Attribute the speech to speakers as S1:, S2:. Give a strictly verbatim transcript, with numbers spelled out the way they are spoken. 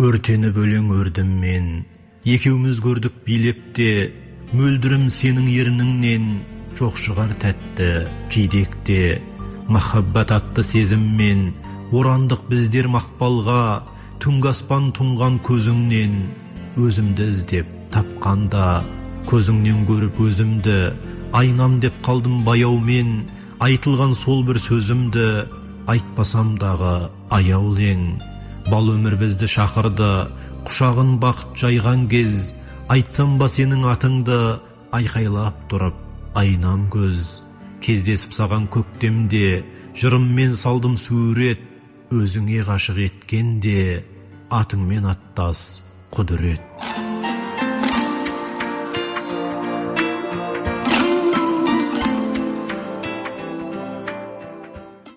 S1: Өртеніп өлең өрдім мен, екеуміз көрдік билепте, мөлдірім сенің ерніңнен, жоқ шығар тәтті жидекте. Махаббат атты сезіммен, орандық біздер мақпалға, түнгі аспан тұнған көзіңнен, өзімді іздеп тапқанда, көзіңнен көріп өзімді, айнам деп қалдым баяумен, айтылған сол бір сөзімді, айтпасам дағы аяулен. Бал өмір бізді шақырды, құшағын бақыт жайған кез, айтсам ба сенің атыңды, айқайлап тұрып айнам көз. Кездесіп саған көктемде, жырыммен салдым сурет, өзіңе ғашық еткенде, атыңмен аттас құдірет.